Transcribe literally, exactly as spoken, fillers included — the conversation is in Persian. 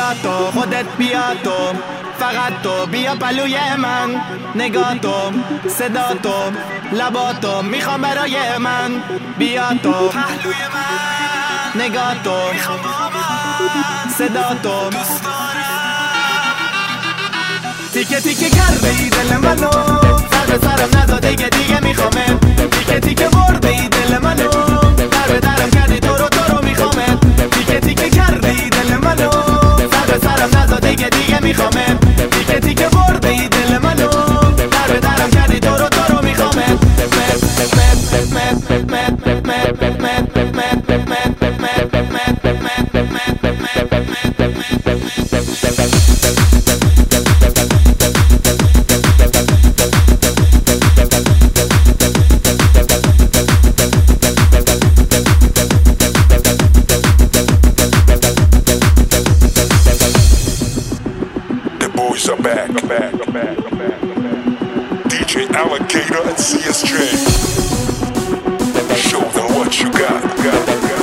بیا تو، خودت بیا تو، فقط تو بیا پلوی من. نگاه تو، صدا تو، لبا تو میخوام برای من. بیا تو پهلوی من، نگاه تو میخوام با من، صدا تو دوست دارم. تیکه تیکه کرده ای دل منو، سر به سرم نزا دیگه دیگه میخوامه. تیکه تیکه برده ای دل منو، در به درم کردی تو رو تو رو میخوامه. تیکه تیکه کرده ای دل منو، سر به سرم نزا دیگه دیگه میخوامه. تیکه تیکه برده ای دل منو، در به درم کردی تو رو تو رو میخوامه. Boys are back, back, back, back. D J Alligator and C S J. Show them what you got, got, got.